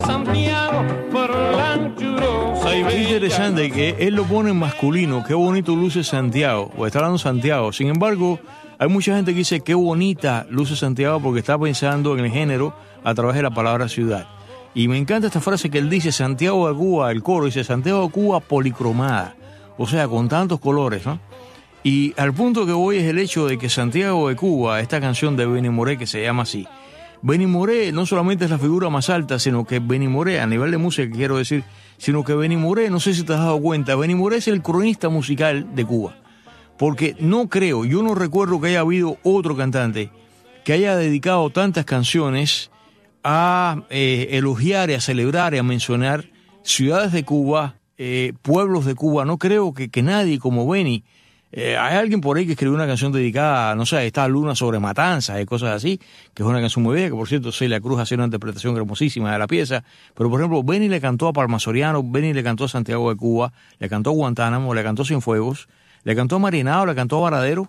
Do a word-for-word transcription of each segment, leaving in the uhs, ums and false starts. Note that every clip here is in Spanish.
Santiago, por la anchurosa y bella. Es interesante que él lo pone en masculino, qué bonito luce Santiago, o está hablando Santiago. Sin embargo, hay mucha gente que dice qué bonita luce Santiago porque está pensando en el género a través de la palabra ciudad. Y me encanta esta frase que él dice, Santiago de Cuba, el coro dice Santiago de Cuba policromada, o sea, con tantos colores, ¿no? Y al punto que voy es el hecho de que Santiago de Cuba, esta canción de Benny Moré que se llama así, Benny Moré no solamente es la figura más alta, sino que Benny Moré, a nivel de música quiero decir, sino que Benny Moré, no sé si te has dado cuenta, Benny Moré es el cronista musical de Cuba. Porque no creo, yo no recuerdo que haya habido otro cantante que haya dedicado tantas canciones a eh, elogiar y a celebrar y a mencionar ciudades de Cuba, eh, pueblos de Cuba. No creo que, que nadie como Benny. Eh, hay alguien por ahí que escribió una canción dedicada, no sé, a esta luna sobre matanzas y cosas así, que es una canción muy bella, que por cierto Celia Cruz hace una interpretación hermosísima de la pieza. Pero por ejemplo, Benny le cantó a Palma Soriano, Benny le cantó a Santiago de Cuba, le cantó a Guantánamo, le cantó a Cienfuegos, le cantó a Marinado, le cantó a Varadero,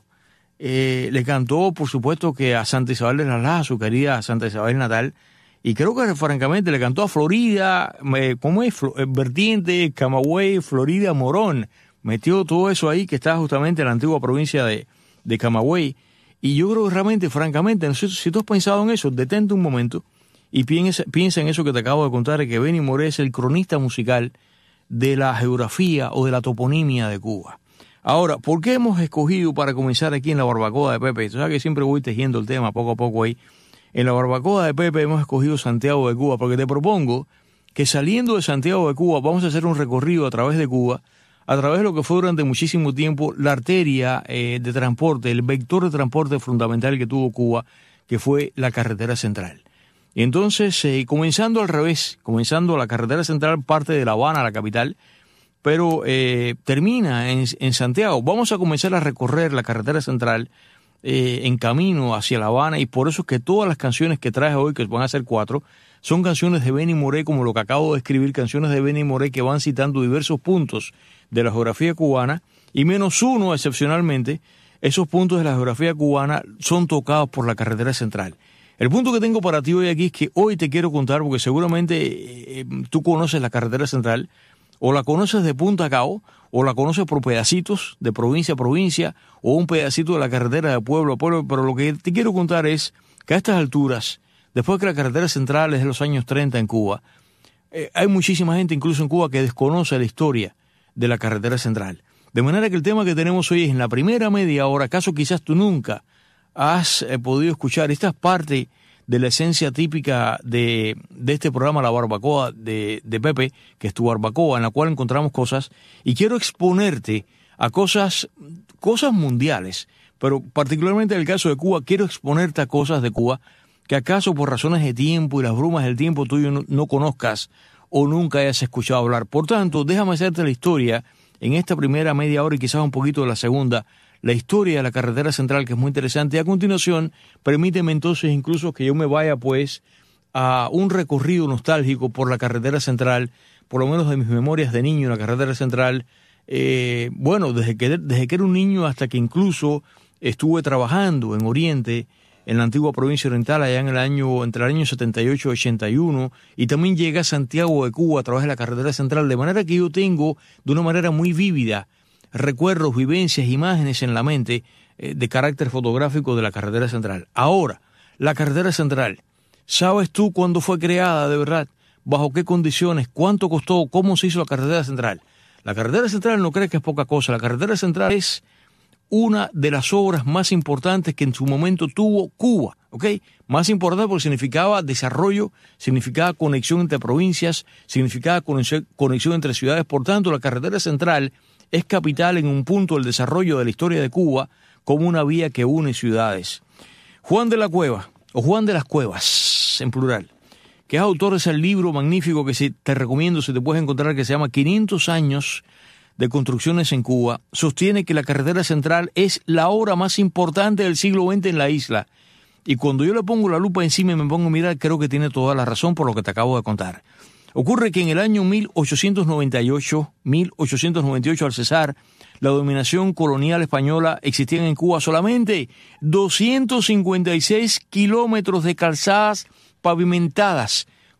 eh, le cantó por supuesto que a Santa Isabel de las Lajas, su querida Santa Isabel natal, y creo que francamente le cantó a Florida, eh, ¿cómo es? Flo- Vertiente, Camagüey, Florida, Morón. Metió todo eso ahí que está justamente en la antigua provincia de, de Camagüey. Y yo creo que realmente, francamente, no sé, si tú has pensado en eso, detente un momento y piensa, piensa en eso que te acabo de contar, que Benny Moré es el cronista musical de la geografía o de la toponimia de Cuba. Ahora, ¿por qué hemos escogido para comenzar aquí en la barbacoa de Pepe? Tú sabes que siempre voy tejiendo el tema poco a poco ahí. En la barbacoa de Pepe hemos escogido Santiago de Cuba, porque te propongo que saliendo de Santiago de Cuba vamos a hacer un recorrido a través de Cuba, a través de lo que fue durante muchísimo tiempo la arteria eh, de transporte, el vector de transporte fundamental que tuvo Cuba, que fue la carretera central. Y entonces, eh, comenzando al revés, comenzando la carretera central parte de La Habana, la capital, pero eh, termina en, en Santiago. Vamos a comenzar a recorrer la carretera central eh, en camino hacia La Habana, y por eso es que todas las canciones que traje hoy, que van a ser cuatro, son canciones de Benny Moré, como lo que acabo de escribir, canciones de Benny Moré que van citando diversos puntos de la geografía cubana, y menos uno, excepcionalmente, esos puntos de la geografía cubana son tocados por la carretera central. El punto que tengo para ti hoy aquí es que hoy te quiero contar, porque seguramente eh, tú conoces la carretera central, o la conoces de punta a cabo, o la conoces por pedacitos, de provincia a provincia, o un pedacito de la carretera de pueblo a pueblo, pero lo que te quiero contar es que a estas alturas, después que la carretera central es de los años treinta en Cuba, eh, hay muchísima gente, incluso en Cuba, que desconoce la historia de la carretera central. De manera que el tema que tenemos hoy es en la primera media hora, acaso quizás tú nunca has eh, podido escuchar, esta es parte de la esencia típica de, de este programa, La Barbacoa de, de Pepe, que es tu barbacoa, en la cual encontramos cosas, y quiero exponerte a cosas, cosas mundiales, pero particularmente en el caso de Cuba, quiero exponerte a cosas de Cuba que acaso por razones de tiempo y las brumas del tiempo tuyo no, no conozcas o nunca hayas escuchado hablar. Por tanto, déjame hacerte la historia en esta primera media hora y quizás un poquito de la segunda, la historia de la carretera central, que es muy interesante. Y a continuación, permíteme entonces incluso que yo me vaya pues a un recorrido nostálgico por la carretera central, por lo menos de mis memorias de niño en la carretera central. Eh, bueno, desde que, desde que era un niño hasta que incluso estuve trabajando en Oriente, en la antigua provincia oriental, allá en el año, entre el año setenta y ocho y ochenta y uno, y también llegué a Santiago de Cuba a través de la carretera central, de manera que yo tengo, de una manera muy vívida, recuerdos, vivencias, imágenes en la mente eh, de carácter fotográfico de la carretera central. Ahora, la carretera central, ¿sabes tú cuándo fue creada de verdad? ¿Bajo qué condiciones? ¿Cuánto costó? ¿Cómo se hizo la carretera central? La carretera central no crees que es poca cosa, la carretera central es una de las obras más importantes que en su momento tuvo Cuba, ¿ok? Más importante porque significaba desarrollo, significaba conexión entre provincias, significaba conexión, conexión entre ciudades. Por tanto, la carretera central es capital en un punto del desarrollo de la historia de Cuba como una vía que une ciudades. Juan de la Cueva, o Juan de las Cuevas, en plural, que es autor de ese libro magnífico que si te recomiendo, si te puedes encontrar, que se llama quinientos años de construcciones en Cuba, sostiene que la carretera central es la obra más importante del siglo veinte en la isla. Y cuando yo le pongo la lupa encima y me pongo a mirar, creo que tiene toda la razón por lo que te acabo de contar. Ocurre que en el año mil ochocientos noventa y ocho, mil ochocientos noventa y ocho, al cesar la dominación colonial española, existían en Cuba solamente doscientos cincuenta y seis kilómetros de calzadas pavimentadas,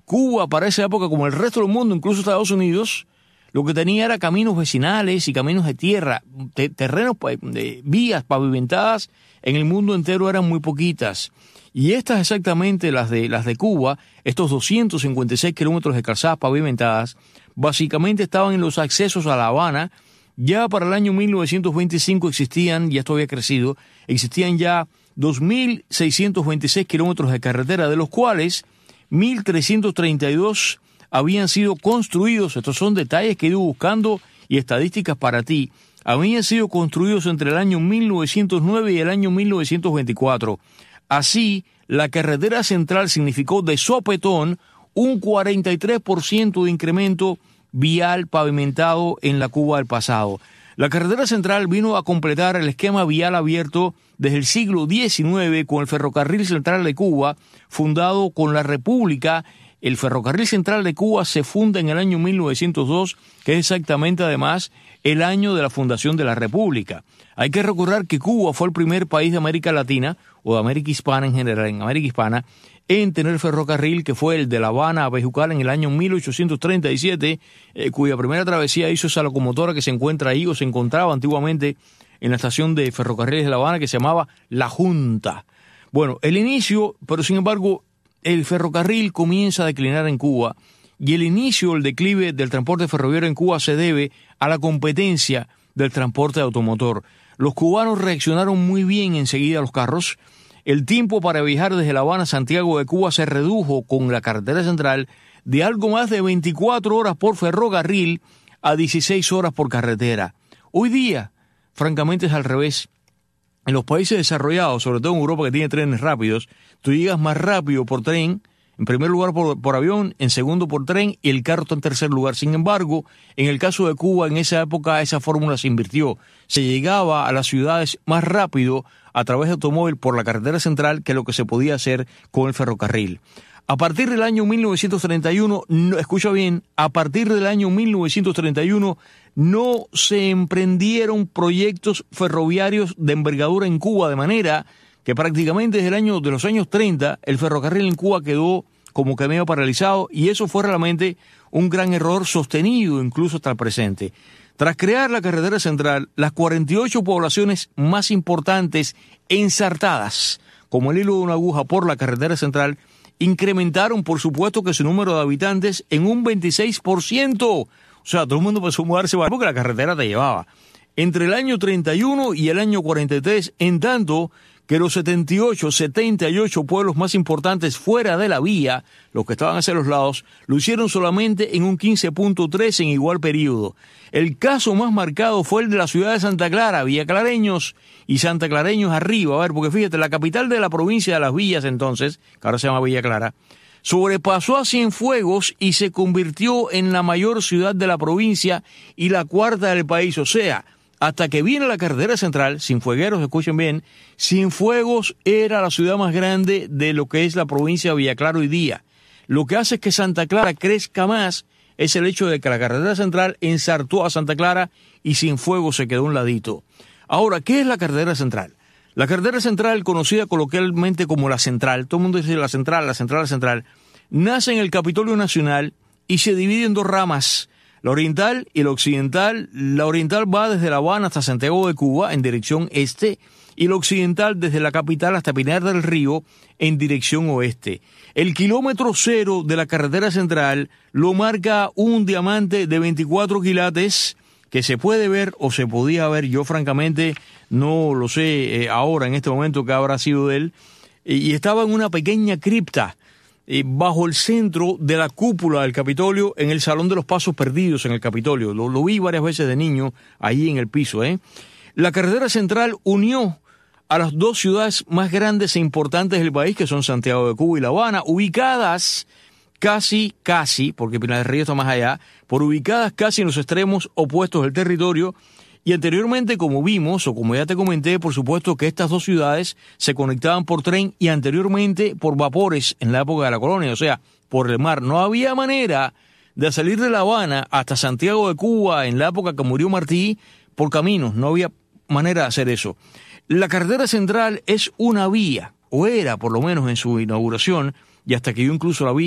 Cuba para esa época, como el resto del mundo, incluso Estados Unidos, lo que tenía era caminos vecinales y caminos de tierra, te, terrenos, de vías pavimentadas en el mundo entero eran muy poquitas. Y estas exactamente, las de, las de Cuba, estos doscientos cincuenta y seis kilómetros de calzadas pavimentadas, básicamente estaban en los accesos a La Habana. Ya para el año mil novecientos veinticinco existían, ya esto había crecido, existían ya dos mil seiscientos veintiséis kilómetros de carretera, de los cuales mil trescientos treinta y dos habían sido construidos. Estos son detalles que he ido buscando y estadísticas para ti. Habían sido construidos entre el año mil novecientos nueve y el año mil novecientos veinticuatro. Así, la carretera central significó de sopetón un cuarenta y tres por ciento de incremento vial pavimentado en la Cuba del pasado. La carretera central vino a completar el esquema vial abierto desde el siglo diecinueve con el Ferrocarril Central de Cuba, fundado con la República. El Ferrocarril Central de Cuba se funda en el año mil novecientos dos, que es exactamente además el año de la fundación de la República. Hay que recordar que Cuba fue el primer país de América Latina, o de América Hispana en general, en América Hispana, en tener ferrocarril, que fue el de La Habana a Bejucal en el año mil ochocientos treinta y siete, eh, cuya primera travesía hizo esa locomotora que se encuentra ahí, o se encontraba antiguamente en la estación de ferrocarriles de La Habana, que se llamaba La Junta. Bueno, el inicio, pero sin embargo, el ferrocarril comienza a declinar en Cuba, y el inicio, el declive del transporte ferroviario en Cuba se debe a la competencia del transporte automotor. Los cubanos reaccionaron muy bien enseguida a los carros. El tiempo para viajar desde La Habana a Santiago de Cuba se redujo con la carretera central de algo más de veinticuatro horas por ferrocarril a dieciséis horas por carretera. Hoy día, francamente, es al revés. En los países desarrollados, sobre todo en Europa, que tiene trenes rápidos, tú llegas más rápido por tren, en primer lugar por, por avión, en segundo por tren, y el carro está en tercer lugar. Sin embargo, en el caso de Cuba, en esa época esa fórmula se invirtió. Se llegaba a las ciudades más rápido a través de automóvil por la carretera central que lo que se podía hacer con el ferrocarril. A partir del año mil novecientos treinta y uno, no, escucha bien, a partir del año mil novecientos treinta y uno no se emprendieron proyectos ferroviarios de envergadura en Cuba, de manera que prácticamente desde el año de los años treinta el ferrocarril en Cuba quedó como que medio paralizado, y eso fue realmente un gran error sostenido incluso hasta el presente. Tras crear la carretera central, las cuarenta y ocho poblaciones más importantes ensartadas como el hilo de una aguja por la carretera central incrementaron, por supuesto, que su número de habitantes en un veintiséis por ciento. O sea, todo el mundo empezó a mudarse porque la carretera te llevaba. Entre el año treinta y uno y el año cuarenta y tres, en tanto que los setenta y ocho, setenta y ocho pueblos más importantes fuera de la vía, los que estaban hacia los lados, lo hicieron solamente en un quince punto tres en igual periodo. El caso más marcado fue el de la ciudad de Santa Clara, villaclareños y santaclareños arriba. A ver, porque fíjate, la capital de la provincia de Las Villas entonces, que ahora se llama Villa Clara, sobrepasó a Cienfuegos y se convirtió en la mayor ciudad de la provincia y la cuarta del país. O sea, hasta que viene la carretera central, Cienfuegueros, escuchen bien, Cienfuegos era la ciudad más grande de lo que es la provincia de Villa Clara hoy día. Lo que hace que Santa Clara crezca más es el hecho de que la carretera central ensartó a Santa Clara y Cienfuegos se quedó un ladito. Ahora, ¿qué es la carretera central? La carretera central, conocida coloquialmente como la central, todo el mundo dice la central, la central, la central, nace en el Capitolio Nacional y se divide en dos ramas, la oriental y la occidental. La oriental va desde La Habana hasta Santiago de Cuba en dirección este, y la occidental desde la capital hasta Pinar del Río en dirección oeste. El kilómetro cero de la carretera central lo marca un diamante de veinticuatro quilates que se puede ver o se podía ver, yo francamente no lo sé eh, ahora en este momento que habrá sido de él, eh, y estaba en una pequeña cripta eh, bajo el centro de la cúpula del Capitolio, en el Salón de los Pasos Perdidos en el Capitolio. Lo, lo vi varias veces de niño ahí en el piso. ¿eh? La carretera central unió a las dos ciudades más grandes e importantes del país, que son Santiago de Cuba y La Habana, ubicadas casi, casi, porque Pinar del Río está más allá, por ubicadas casi en los extremos opuestos del territorio. Y anteriormente, como vimos, o como ya te comenté, por supuesto que estas dos ciudades se conectaban por tren y anteriormente por vapores en la época de la colonia, o sea, por el mar. No había manera de salir de La Habana hasta Santiago de Cuba en la época que murió Martí por caminos, no había manera de hacer eso. La carretera central es una vía, o era por lo menos en su inauguración, y hasta que yo incluso la vi,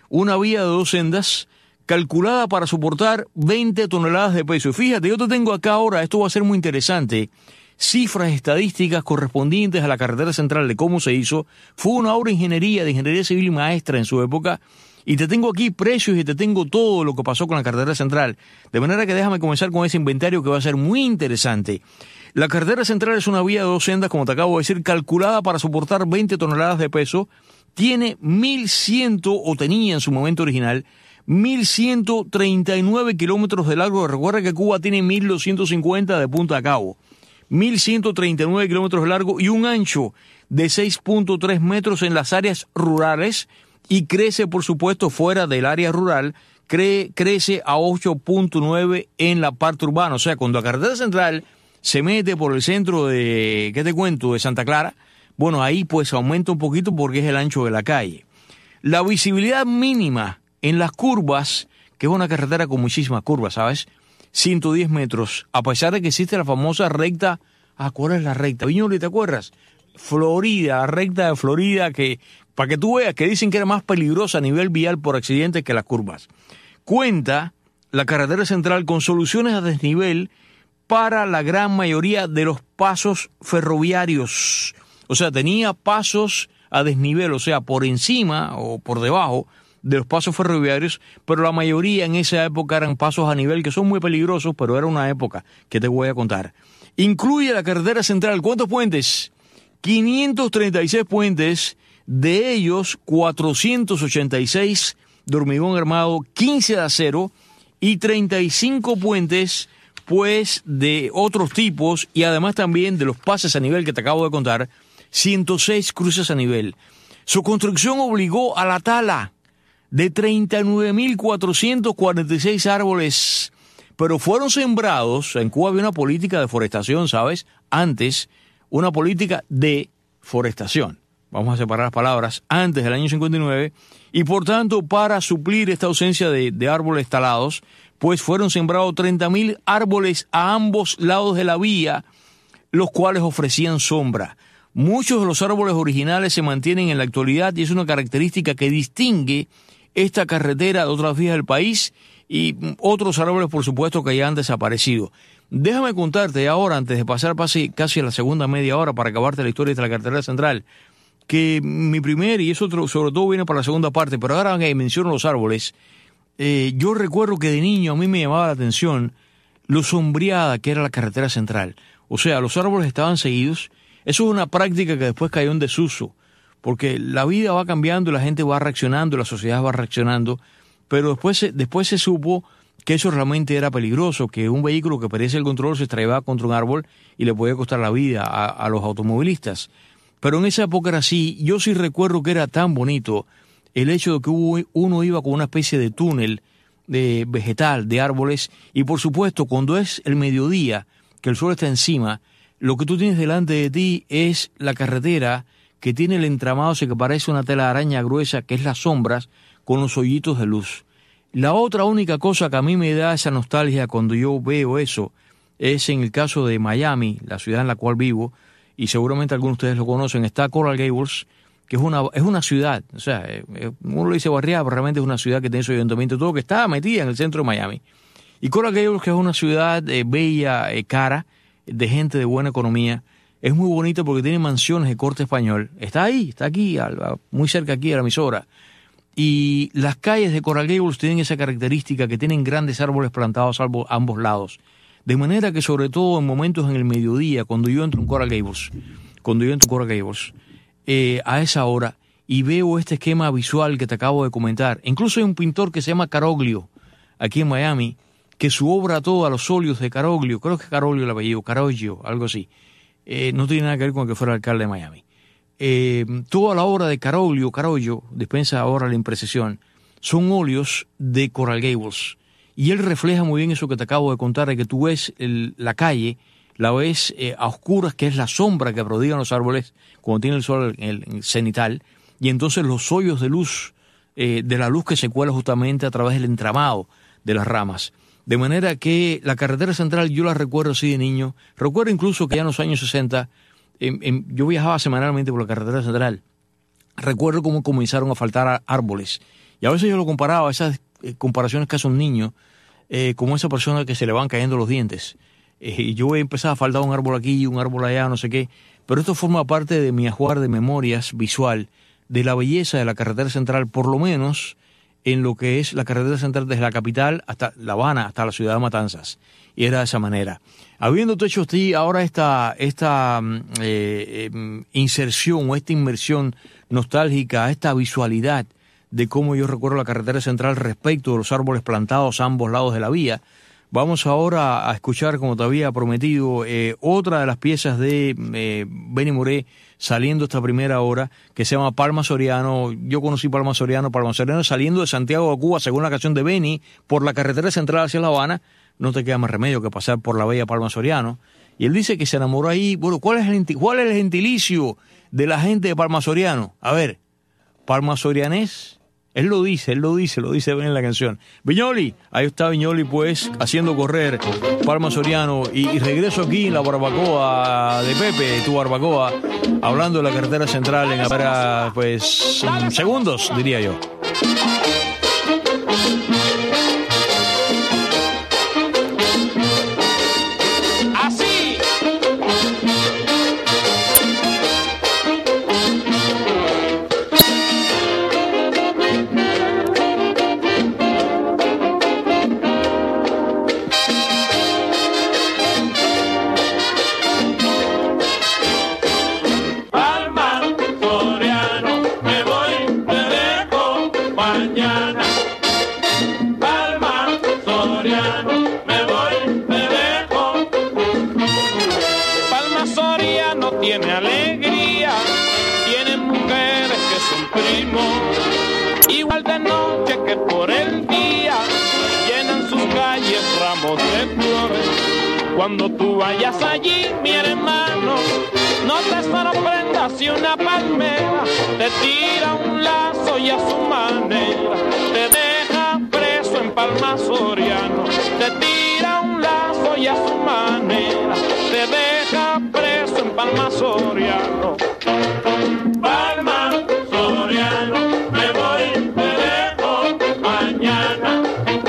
una vía de dos sendas calculada para soportar veinte toneladas de peso. Fíjate, yo te tengo acá ahora, esto va a ser muy interesante, cifras estadísticas correspondientes a la carretera central de cómo se hizo. Fue una obra de ingeniería, de ingeniería civil maestra en su época, y te tengo aquí precios y te tengo todo lo que pasó con la carretera central. De manera que déjame comenzar con ese inventario que va a ser muy interesante. La carretera central es una vía de dos sendas, como te acabo de decir, calculada para soportar veinte toneladas de peso. Tiene mil cien, o tenía en su momento original, mil ciento treinta y nueve kilómetros de largo. Recuerda que Cuba tiene mil doscientos cincuenta de punta a cabo. mil ciento treinta y nueve kilómetros de largo y un ancho de seis punto tres metros en las áreas rurales, y crece, por supuesto, fuera del área rural, cre- crece a ocho punto nueve en la parte urbana. O sea, cuando la carretera central se mete por el centro de, ¿qué te cuento?, de Santa Clara, bueno, ahí pues aumenta un poquito porque es el ancho de la calle. La visibilidad mínima en las curvas, que es una carretera con muchísimas curvas, ¿sabes?, ciento diez metros, a pesar de que existe la famosa recta, ah, ¿cuál es la recta? Viñoli, ¿te acuerdas? Florida, la recta de Florida, que para que tú veas que dicen que era más peligrosa a nivel vial por accidentes que las curvas. Cuenta la carretera central con soluciones a desnivel para la gran mayoría de los pasos ferroviarios. O sea, tenía pasos a desnivel, o sea, por encima o por debajo de los pasos ferroviarios, pero la mayoría en esa época eran pasos a nivel que son muy peligrosos, pero era una época que te voy a contar. Incluye la carretera central, ¿cuántos puentes? quinientos treinta y seis puentes, de ellos cuatrocientos ochenta y seis de hormigón armado, quince de acero y treinta y cinco puentes pues de otros tipos, y además también de los pases a nivel que te acabo de contar, ciento seis cruces a nivel. Su construcción obligó a la tala de treinta y nueve mil cuatrocientos cuarenta y seis árboles, pero fueron sembrados. En Cuba había una política de forestación, ¿sabes? Antes, una política de forestación. Vamos a separar las palabras, antes del año cincuenta y nueve, y por tanto, para suplir esta ausencia de, de árboles talados, pues fueron sembrados treinta mil árboles a ambos lados de la vía, los cuales ofrecían sombra. Muchos de los árboles originales se mantienen en la actualidad y es una característica que distingue esta carretera de otras vías del país, y otros árboles, por supuesto, que ya han desaparecido. Déjame contarte ahora, antes de pasar casi, casi a la segunda media hora para acabarte la historia de la carretera central, que mi primer, y eso sobre todo viene para la segunda parte, pero ahora que menciono los árboles, eh, yo recuerdo que de niño a mí me llamaba la atención lo sombreada que era la carretera central. O sea, los árboles estaban seguidos. Eso es una práctica que después cayó en desuso, porque la vida va cambiando y la gente va reaccionando, la sociedad va reaccionando, pero después, después se supo que eso realmente era peligroso, que un vehículo que perdiese el control se estrellaba contra un árbol y le podía costar la vida a, a los automovilistas. Pero en esa época era así. Yo sí recuerdo que era tan bonito el hecho de que uno iba con una especie de túnel de vegetal, de árboles, y por supuesto cuando es el mediodía, que el sol está encima, lo que tú tienes delante de ti es la carretera que tiene el entramado ese que parece una tela de araña gruesa, que es las sombras, con los hoyitos de luz. La otra única cosa que a mí me da esa nostalgia cuando yo veo eso es en el caso de Miami, la ciudad en la cual vivo, y seguramente algunos de ustedes lo conocen. Está Coral Gables, que es una es una ciudad, o sea, uno lo dice barriada, pero realmente es una ciudad que tiene su ayuntamiento, todo, que está metida en el centro de Miami. Y Coral Gables, que es una ciudad eh, bella, eh, cara, de gente de buena economía, es muy bonita porque tiene mansiones de corte español. Está ahí, está aquí, muy cerca aquí de la emisora. Y las calles de Coral Gables tienen esa característica que tienen grandes árboles plantados a ambos lados. De manera que sobre todo en momentos en el mediodía, cuando yo entro en Coral Gables, cuando yo entro en Coral Gables, eh, a esa hora, y veo este esquema visual que te acabo de comentar. Incluso hay un pintor que se llama Caroglio, aquí en Miami, que su obra toda, los óleos de Caroglio, creo que es Caroglio el apellido, Caroglio, algo así, eh, no tiene nada que ver con que fuera alcalde de Miami. Eh, toda la obra de Caroglio, Caroglio, dispensa ahora la imprecisión, son óleos de Coral Gables. Y él refleja muy bien eso que te acabo de contar, de que tú ves el, la calle, la ves eh, a oscuras, que es la sombra que prodigan los árboles cuando tiene el sol en el, en el cenital, y entonces los hoyos de luz, eh, de la luz que se cuela justamente a través del entramado de las ramas. De manera que la carretera central yo la recuerdo así de niño. Recuerdo incluso que ya en los años sesenta, en, en, yo viajaba semanalmente por la carretera central. Recuerdo cómo comenzaron a faltar árboles Y a veces yo lo comparaba, esas eh, comparaciones que hace un niño, eh, como esa persona que se le van cayendo los dientes. Eh, y yo he empezado a faltar un árbol aquí, un árbol allá, no sé qué. Pero esto forma parte de mi ajuar de memorias visual, de la belleza de la carretera central, por lo menos en lo que es la carretera central desde la capital hasta La Habana, hasta la ciudad de Matanzas. Y era de esa manera. Habiendo hecho usted ahora esta, esta eh, eh, inserción o esta inmersión nostálgica, esta visualidad de cómo yo recuerdo la carretera central respecto de los árboles plantados a ambos lados de la vía, vamos ahora a escuchar, como te había prometido, eh, otra de las piezas de eh, Benny Moré saliendo esta primera hora, que se llama Palma Soriano. Yo conocí Palma Soriano, Palma Soriano saliendo de Santiago de Cuba, según la canción de Benny, por la carretera central hacia La Habana. No te queda más remedio que pasar por la bella Palma Soriano. Y él dice que se enamoró ahí. Bueno, ¿cuál es el, cuál es el gentilicio de la gente de Palma Soriano? A ver, Palma Sorianés. Él lo dice, él lo dice, lo dice en la canción. Viñoli, ahí está Viñoli pues haciendo correr Palma Soriano. Y, y regreso aquí en la barbacoa de Pepe, tu barbacoa, hablando de la carretera central en apenas pues segundos, diría yo. Cuando tú vayas allí, mi hermano, no te sorprendas si una palmera te tira un lazo y a su manera te deja preso en Palma Soriano. Te tira un lazo y a su manera te deja preso en Palma Soriano. Palma Soriano, me voy, te dejo mañana.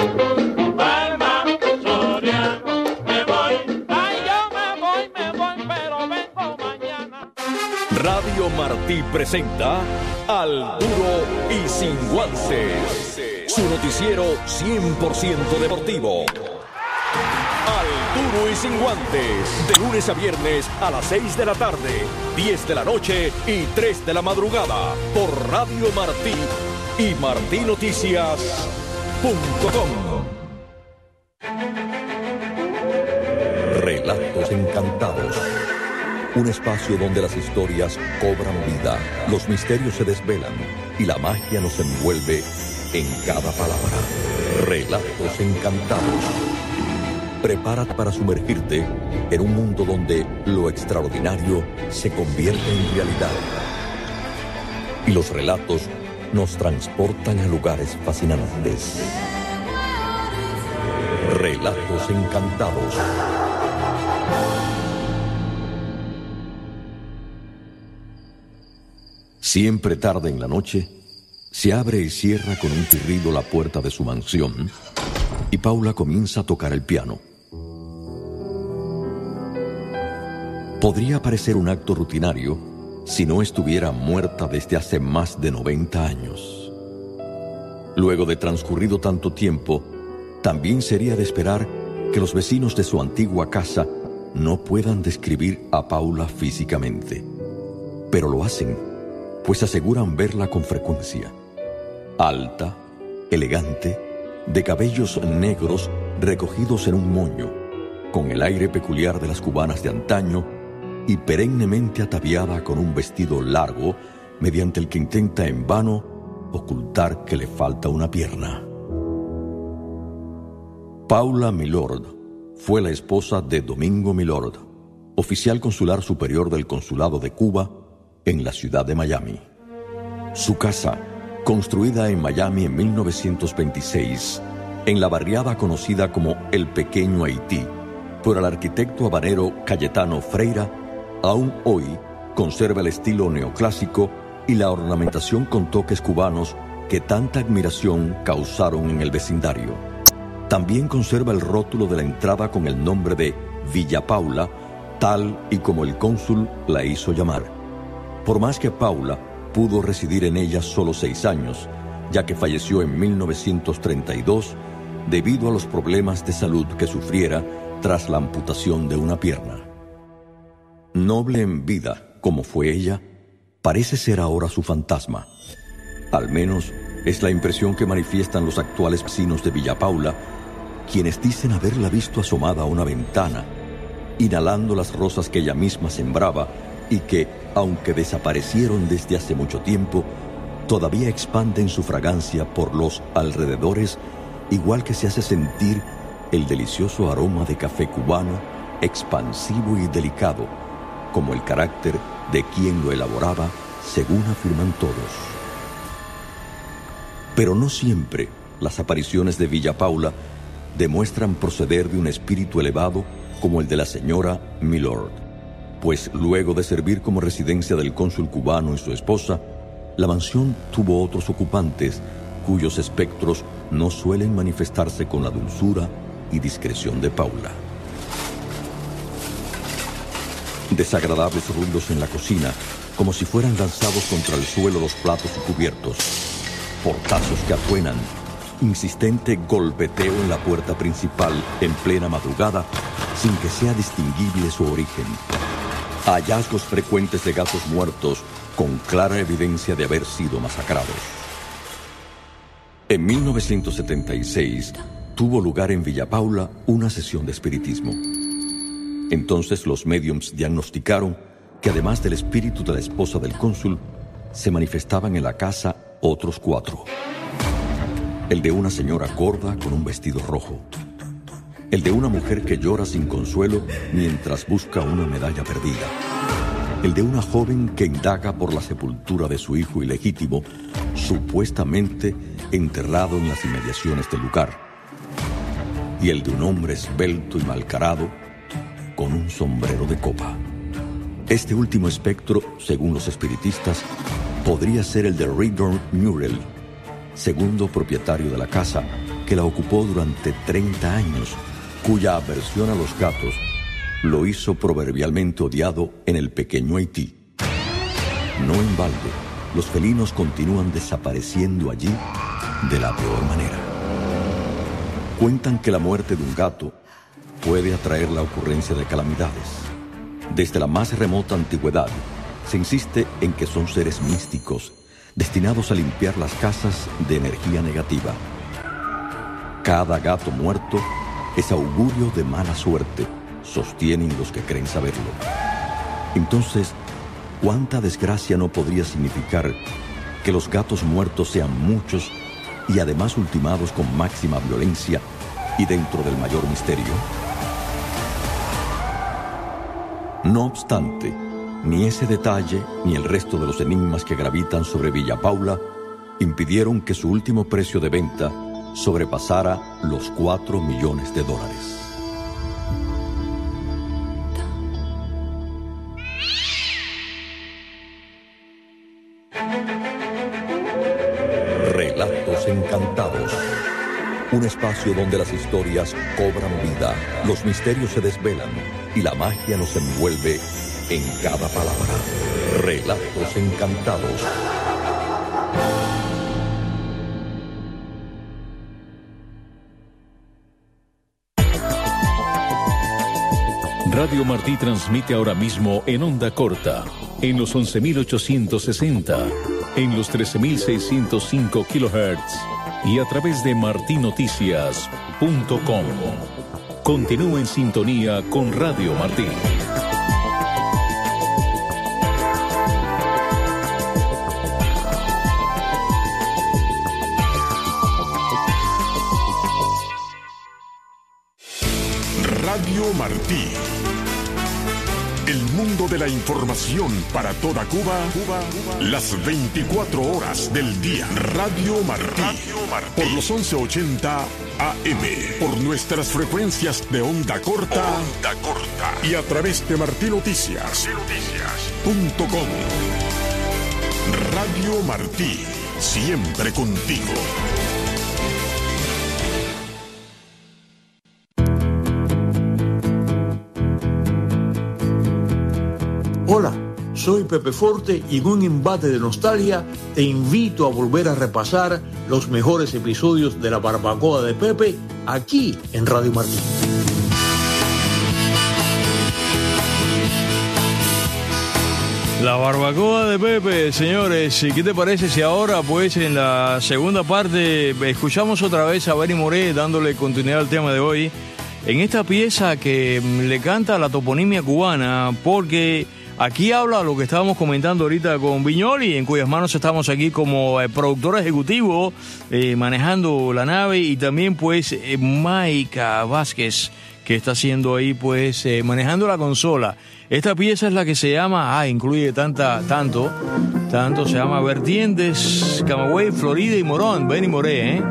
Radio Martí presenta Al Duro y Sin Guantes, su noticiero cien por ciento deportivo. Al Duro y Sin Guantes, de lunes a viernes a las seis de la tarde, diez de la noche y tres de la madrugada, por Radio Martí y martí noticias punto com. Relatos encantados. Un espacio donde las historias cobran vida, los misterios se desvelan y la magia nos envuelve en cada palabra. Relatos encantados. Prepárate para sumergirte en un mundo donde lo extraordinario se convierte en realidad. Y los relatos nos transportan a lugares fascinantes. Relatos encantados. Siempre tarde en la noche, se abre y cierra con un chirrido la puerta de su mansión y Paula comienza a tocar el piano. Podría parecer un acto rutinario si no estuviera muerta desde hace más de noventa años. Luego de transcurrido tanto tiempo, también sería de esperar que los vecinos de su antigua casa no puedan describir a Paula físicamente, pero lo hacen, pues aseguran verla con frecuencia. Alta, elegante, de cabellos negros recogidos en un moño, con el aire peculiar de las cubanas de antaño y perennemente ataviada con un vestido largo, mediante el que intenta en vano ocultar que le falta una pierna. Paula Milord fue la esposa de Domingo Milord, oficial consular superior del Consulado de Cuba en la ciudad de Miami. Su casa, construida en Miami en mil novecientos veintiséis, en la barriada conocida como El Pequeño Haití, por el arquitecto habanero Cayetano Freira, aún hoy conserva el estilo neoclásico y la ornamentación con toques cubanos que tanta admiración causaron en el vecindario. También conserva el rótulo de la entrada con el nombre de Villa Paula, tal y como el cónsul la hizo llamar. Por más que Paula pudo residir en ella solo seis años, ya que falleció en mil novecientos treinta y dos debido a los problemas de salud que sufriera tras la amputación de una pierna. Noble en vida, como fue ella, parece ser ahora su fantasma. Al menos es la impresión que manifiestan los actuales vecinos de Villa Paula, quienes dicen haberla visto asomada a una ventana, inhalando las rosas que ella misma sembraba y que, aunque desaparecieron desde hace mucho tiempo, todavía expanden su fragancia por los alrededores, igual que se hace sentir el delicioso aroma de café cubano, expansivo y delicado, como el carácter de quien lo elaboraba, según afirman todos. Pero no siempre las apariciones de Villa Paula demuestran proceder de un espíritu elevado como el de la señora Milord, pues luego de servir como residencia del cónsul cubano y su esposa, la mansión tuvo otros ocupantes cuyos espectros no suelen manifestarse con la dulzura y discreción de Paula. Desagradables ruidos en la cocina, como si fueran lanzados contra el suelo los platos y cubiertos, portazos que atuenan, insistente golpeteo en la puerta principal en plena madrugada sin que sea distinguible su origen, hallazgos frecuentes de gatos muertos con clara evidencia de haber sido masacrados. En mil novecientos setenta y seis tuvo lugar en Villa Paula una sesión de espiritismo. Entonces los médiums diagnosticaron que además del espíritu de la esposa del cónsul, se manifestaban en la casa otros cuatro. El de una señora gorda con un vestido rojo. El de una mujer que llora sin consuelo mientras busca una medalla perdida. El de una joven que indaga por la sepultura de su hijo ilegítimo, supuestamente enterrado en las inmediaciones del lugar. Y el de un hombre esbelto y malcarado con un sombrero de copa. Este último espectro, según los espiritistas, podría ser el de Reardon Murrell, segundo propietario de la casa, que la ocupó durante treinta años, cuya aversión a los gatos lo hizo proverbialmente odiado en el pequeño Haití. No en balde, los felinos continúan desapareciendo allí de la peor manera. Cuentan que la muerte de un gato puede atraer la ocurrencia de calamidades. Desde la más remota antigüedad, se insiste en que son seres místicos, destinados a limpiar las casas de energía negativa. Cada gato muerto es augurio de mala suerte, sostienen los que creen saberlo. Entonces, ¿cuánta desgracia no podría significar que los gatos muertos sean muchos y además ultimados con máxima violencia y dentro del mayor misterio? No obstante, ni ese detalle ni el resto de los enigmas que gravitan sobre Villa Paula impidieron que su último precio de venta sobrepasara los cuatro millones de dólares. Relatos encantados. Un espacio donde las historias cobran vida, los misterios se desvelan y la magia nos envuelve en cada palabra. Relatos encantados. Radio Martí transmite ahora mismo en onda corta, en los once mil ochocientos sesenta, en los trece mil seiscientos cinco kilohertz y a través de martinoticias punto com. Continúa en sintonía con Radio Martí. Radio Martí. El mundo de la información para toda Cuba, Cuba, Cuba, las veinticuatro horas del día. Radio Martí. Radio Martí. Por los once ochenta A M. Por nuestras frecuencias de onda corta. Onda corta. Y a través de martinoticias punto com. Radio Martí. siempre contigo. Hola, soy Pepe Forte y en un embate de nostalgia te invito a volver a repasar los mejores episodios de La Barbacoa de Pepe aquí en Radio Martí. La Barbacoa de Pepe, señores. ¿Y qué te parece si ahora, pues, en la segunda parte escuchamos otra vez a Benny Moré dándole continuidad al tema de hoy en esta pieza que le canta la toponimia cubana? Porque aquí habla lo que estábamos comentando ahorita con Viñoli, en cuyas manos estamos aquí como eh, productor ejecutivo, eh, manejando la nave, y también pues eh, Maika Vázquez, que está haciendo ahí pues eh, manejando la consola. Esta pieza es la que se llama, ah, incluye tanta, tanto, tanto, se llama Vertientes, Camagüey, Florida y Morón, Benny Moré, ¿eh?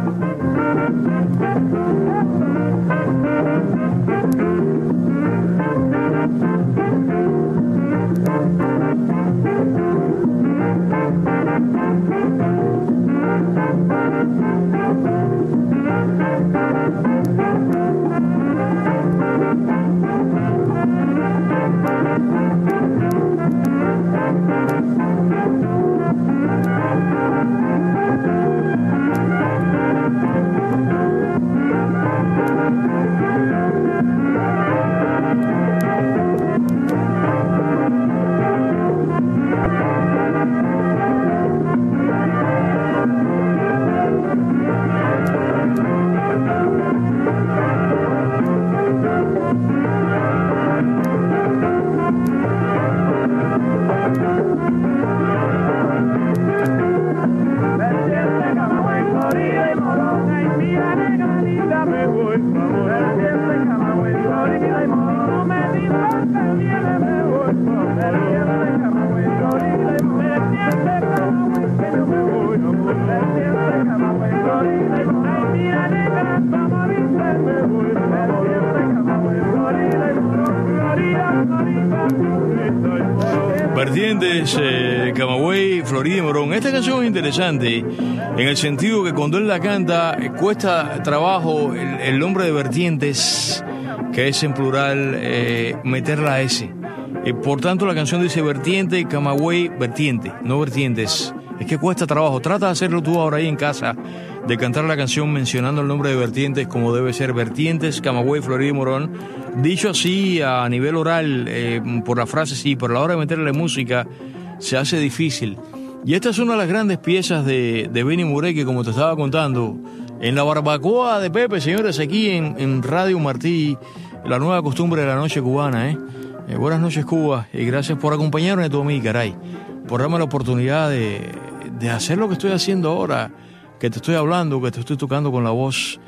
Vertientes, eh, Camagüey, Florida y Morón. Esta canción es interesante en el sentido que cuando él la canta eh, cuesta trabajo el, el nombre de Vertientes, que es en plural, eh, meter la S. Eh, por tanto, la canción dice Vertiente, Camagüey, Vertiente, no Vertientes. Es que cuesta trabajo. Trata de hacerlo tú ahora ahí en casa, de cantar la canción mencionando el nombre de Vertientes como debe ser: Vertientes, Camagüey, Florida y Morón. Dicho así a nivel oral, eh, por la frase sí, pero a la hora de meterle música se hace difícil. Y esta es una de las grandes piezas de, de Benny Moré, que, como te estaba contando, en la Barbacoa de Pepe, señores, aquí en, en Radio Martí, la nueva costumbre de la noche cubana, ¿eh? eh buenas noches, Cuba, y gracias por acompañarme tú a mí, caray, por darme la oportunidad de, de hacer lo que estoy haciendo ahora, que te estoy hablando, que te estoy tocando con la voz.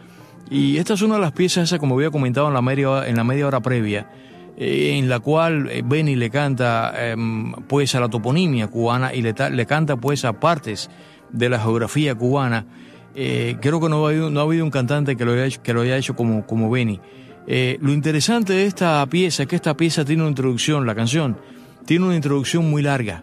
Y esta es una de las piezas esas, como había comentado en la media, en la media hora previa, eh, en la cual eh, Benny le canta eh, pues a la toponimia cubana y le, ta, le canta pues a partes de la geografía cubana. Eh, creo que no ha habido, no ha habido un cantante que lo haya hecho, que lo haya hecho como, como Benny. Eh, lo interesante de esta pieza es que esta pieza tiene una introducción, la canción tiene una introducción muy larga.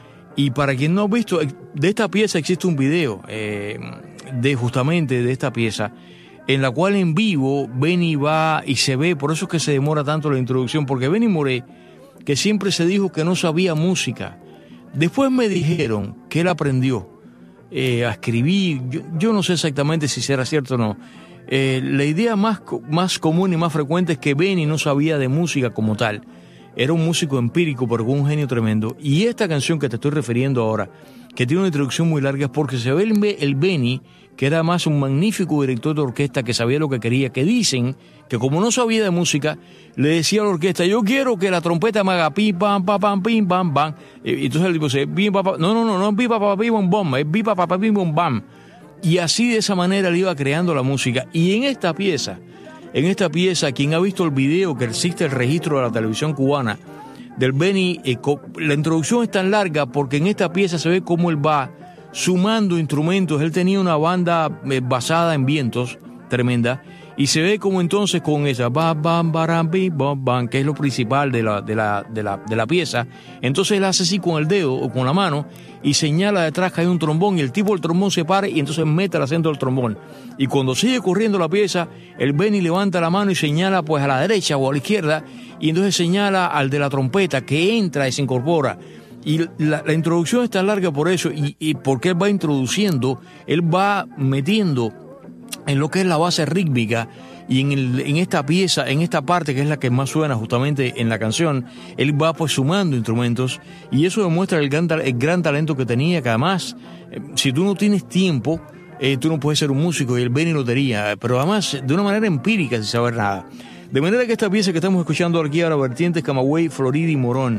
Y para quien no ha visto, de esta pieza existe un video eh, de justamente de esta pieza, en la cual en vivo Benny va y se ve, por eso es que se demora tanto la introducción, porque Benny Moré, que siempre se dijo que no sabía música, después me dijeron que él aprendió eh, a escribir, yo, yo no sé exactamente si será cierto o no. Eh, la idea más, más común y más frecuente es que Benny no sabía de música como tal, era un músico empírico, pero con un genio tremendo. Y esta canción que te estoy refiriendo ahora, que tiene una introducción muy larga, es porque se ve el, el Benny, que era más un magnífico director de orquesta, que sabía lo que quería, que dicen que como no sabía de música, le decía a la orquesta: yo quiero que la trompeta me haga pim, pam, pam, pam, pim, pam, pam. Y entonces el tipo dice, pim, pam, pam. No, no, no, no es pim, pam, pam, pim, bom, bom, es pim, pam, pam, pim, bom, bam. Y así, de esa manera, le iba creando la música. Y en esta pieza, en esta pieza, quien ha visto el video, que existe el registro de la televisión cubana, del Benny, eh, la introducción es tan larga porque en esta pieza se ve cómo él va sumando instrumentos. Él tenía una banda eh, basada en vientos, tremenda, Y se ve como entonces con esa bam, bam, baram, bim, bam, bam, que es lo principal de la, de, la, de, la, de la pieza. Entonces él hace así con el dedo o con la mano y señala detrás que hay un trombón y el tipo del trombón se para y entonces mete el acento del trombón. Y cuando sigue corriendo la pieza, el Benny levanta la mano y señala pues a la derecha o a la izquierda y entonces señala al de la trompeta que entra y se incorpora. Y la, la introducción está larga por eso y, y porque él va introduciendo, él va metiendo en lo que es la base rítmica y en, el, en esta pieza, en esta parte que es la que más suena justamente en la canción, él va pues sumando instrumentos y eso demuestra el gran, el gran talento que tenía, que además, eh, si tú no tienes tiempo, eh, tú no puedes ser un músico y el Benny lo tenía, pero además de una manera empírica sin saber nada. De manera que esta pieza que estamos escuchando aquí ahora, Vertientes, Camagüey, Florida y Morón,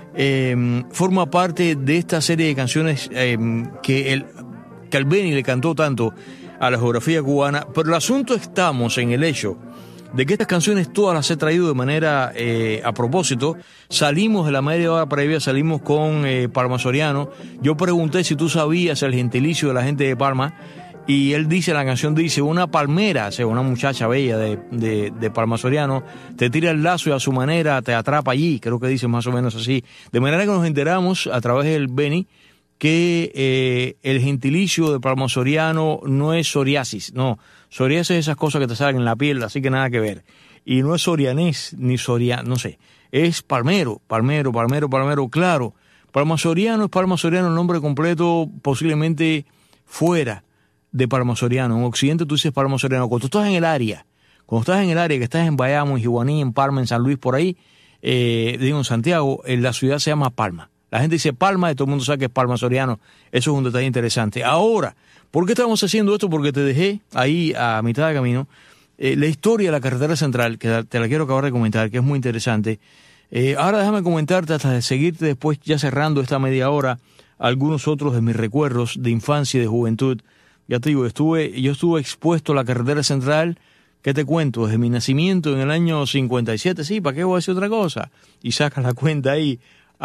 eh, forma parte de esta serie de canciones eh, que, el, que al Benny le cantó tanto a la geografía cubana, pero el asunto estamos en el hecho de que estas canciones todas las he traído de manera eh, a propósito. Salimos de la media hora previa, salimos con eh, Palma Soriano. Yo pregunté si tú sabías el gentilicio de la gente de Palma y él dice, la canción dice, una palmera, o sea, una muchacha bella de, de, de Palma Soriano, te tira el lazo y a su manera te atrapa allí, creo que dice más o menos así. De manera que nos enteramos a través del Benny que eh, el gentilicio de Palma Soriano no es psoriasis, no, psoriasis es esas cosas que te salen en la piel, así que nada que ver, y no es sorianés, ni soria, no sé, es palmero, palmero, palmero, palmero, claro, Palma Soriano es Palma Soriano, el nombre completo posiblemente fuera de Palma Soriano, en Occidente tú dices Palma Soriano, cuando tú estás en el área, cuando estás en el área, que estás en Bayamo, en Jiguaní, en Palma, en San Luis, por ahí, eh, digo en Santiago, en la ciudad se llama Palma. La gente dice Palma y todo el mundo sabe que es Palma Soriano. Eso es un detalle interesante. Ahora, ¿por qué estamos haciendo esto? Porque te dejé ahí a mitad de camino eh, la historia de la carretera central, que te la quiero acabar de comentar, que es muy interesante. Eh, ahora déjame comentarte, hasta de seguirte después, ya cerrando esta media hora, algunos otros de mis recuerdos de infancia y de juventud. Ya te digo, estuve, yo estuve expuesto a la carretera central, ¿qué te cuento? Desde mi nacimiento en el año cincuenta y siete, sí, ¿para qué voy a decir otra cosa? Y sacas la cuenta ahí.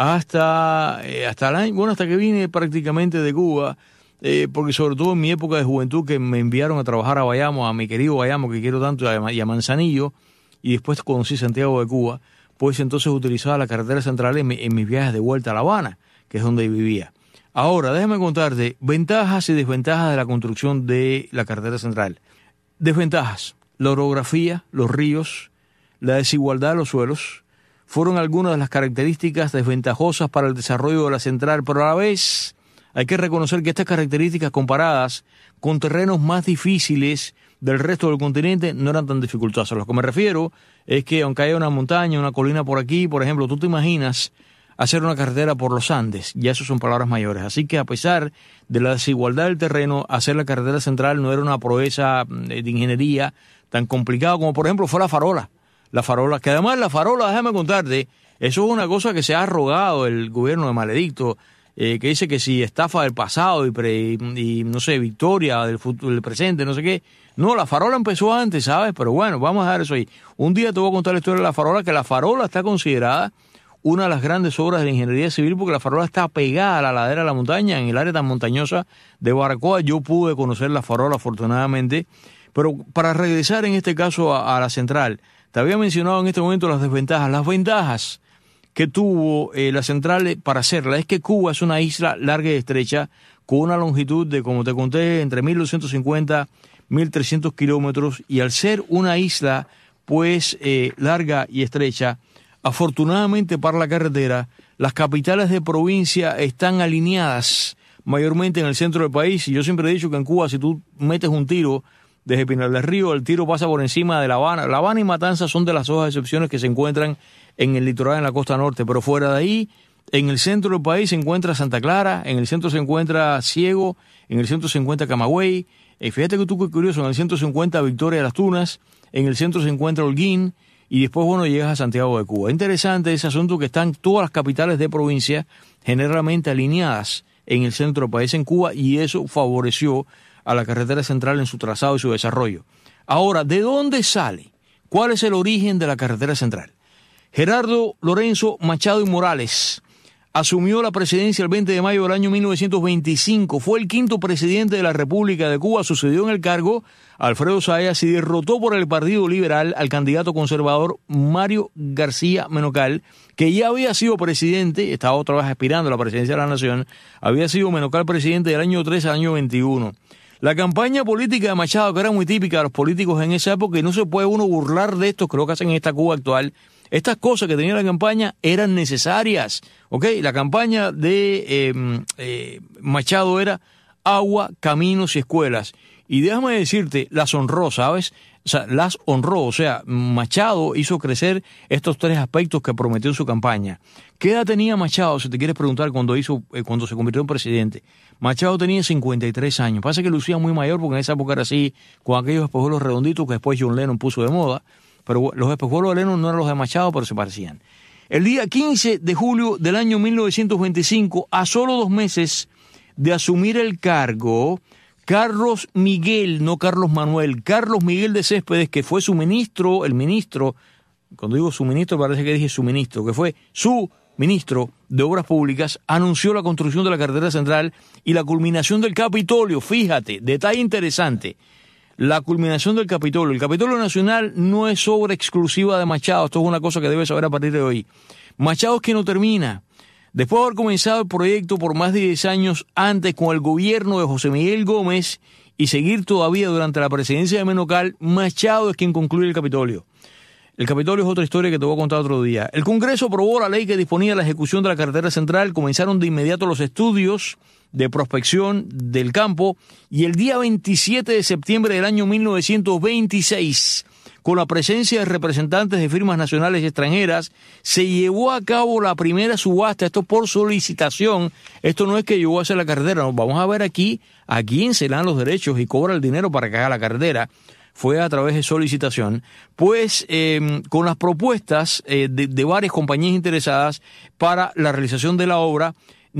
Hasta, eh, hasta el año, bueno, hasta que vine prácticamente de Cuba, eh, porque sobre todo en mi época de juventud que me enviaron a trabajar a Bayamo, a mi querido Bayamo que quiero tanto, y a Manzanillo, y después conocí Santiago de Cuba, pues entonces utilizaba la carretera central en, mi, en mis viajes de vuelta a La Habana, que es donde vivía. Ahora, déjame contarte ventajas y desventajas de la construcción de la carretera central. Desventajas: la orografía, los ríos, la desigualdad de los suelos, fueron algunas de las características desventajosas para el desarrollo de la central, pero a la vez hay que reconocer que estas características comparadas con terrenos más difíciles del resto del continente no eran tan dificultosas. A lo que me refiero es que aunque haya una montaña, una colina por aquí, por ejemplo, tú te imaginas hacer una carretera por los Andes, ya eso son palabras mayores. Así que a pesar de la desigualdad del terreno, hacer la carretera central no era una proeza de ingeniería tan complicada como por ejemplo fue la Farola. La Farola, que además la Farola, déjame contarte, eso es una cosa que se ha arrogado el gobierno de Maledicto, eh, que dice que si estafa del pasado y, pre, y no sé, victoria del futuro, del presente, no sé qué. No, la Farola empezó antes, ¿sabes? Pero bueno, vamos a dejar eso ahí. Un día te voy a contar la historia de la Farola, que la Farola está considerada una de las grandes obras de la ingeniería civil porque la Farola está pegada a la ladera de la montaña, en el área tan montañosa de Baracoa. Yo pude conocer la Farola afortunadamente, pero para regresar en este caso a, a la central, te había mencionado en este momento las desventajas. Las ventajas que tuvo eh, la central para hacerla es que Cuba es una isla larga y estrecha con una longitud de, como te conté, entre mil doscientos cincuenta y mil trescientos kilómetros, y al ser una isla pues eh, larga y estrecha, afortunadamente para la carretera, las capitales de provincia están alineadas mayormente en el centro del país. Y yo siempre he dicho que en Cuba, si tú metes un tiro desde Pinar del Río, el tiro pasa por encima de La Habana. La Habana y Matanzas son de las dos excepciones que se encuentran en el litoral, en la costa norte, pero fuera de ahí, en el centro del país se encuentra Santa Clara, en el centro se encuentra Ciego, en el centro se encuentra Camagüey, eh, fíjate que tú qué curioso, en el centro se encuentra Victoria de las Tunas, en el centro se encuentra Holguín, y después, bueno, llegas a Santiago de Cuba. Interesante ese asunto que están todas las capitales de provincia generalmente alineadas en el centro del país en Cuba, y eso favoreció a la carretera central en su trazado y su desarrollo. Ahora, ¿de dónde sale? ¿Cuál es el origen de la carretera central? Gerardo Lorenzo Machado y Morales, asumió la presidencia el veinte de mayo del año mil novecientos veinticinco. Fue el quinto presidente de la República de Cuba. Sucedió en el cargo Alfredo Zayas y derrotó por el Partido Liberal al candidato conservador Mario García Menocal, que ya había sido presidente, estaba otra vez aspirando a la presidencia de la Nación, había sido Menocal presidente del año tres al año veintiuno. La campaña política de Machado, que era muy típica de los políticos en esa época, y no se puede uno burlar de esto, que lo que hacen en esta Cuba actual. Estas cosas que tenía la campaña eran necesarias, ¿ok? La campaña de eh, eh, Machado era agua, caminos y escuelas. Y déjame decirte, las honró, ¿sabes? O sea, las honró. O sea, Machado hizo crecer estos tres aspectos que prometió en su campaña. ¿Qué edad tenía Machado, si te quieres preguntar, cuando hizo, eh, cuando se convirtió en presidente? Machado tenía cincuenta y tres años. Pasa que lucía muy mayor porque en esa época era así, con aquellos espejuelos redonditos que después John Lennon puso de moda. Pero los espejuelos de Lennon no eran los de Machado, pero se parecían. El día quince de julio del año mil novecientos veinticinco, a solo dos meses de asumir el cargo, Carlos Miguel, no Carlos Manuel, Carlos Miguel de Céspedes, que fue su ministro, el ministro, cuando digo su ministro parece que dije su ministro, que fue su ministro de Obras Públicas, anunció la construcción de la carretera central y la culminación del Capitolio. Fíjate, detalle interesante. La culminación del Capitolio. El Capitolio Nacional no es obra exclusiva de Machado. Esto es una cosa que debes saber a partir de hoy. Machado es que no termina. Después de haber comenzado el proyecto por más de diez años antes con el gobierno de José Miguel Gómez y seguir todavía durante la presidencia de Menocal, Machado es quien concluye el Capitolio. El Capitolio es otra historia que te voy a contar otro día. El Congreso aprobó la ley que disponía la ejecución de la carretera central. Comenzaron de inmediato los estudios de prospección del campo y el día veintisiete de septiembre del año mil novecientos veintiséis, con la presencia de representantes de firmas nacionales y extranjeras, se llevó a cabo la primera subasta. Esto por solicitación. Esto no es que llegó a hacer la carretera. Nos vamos a ver aquí a quién se le dan los derechos y cobra el dinero para que haga la carretera. Fue a través de solicitación, pues eh, con las propuestas eh, de, de varias compañías interesadas para la realización de la obra.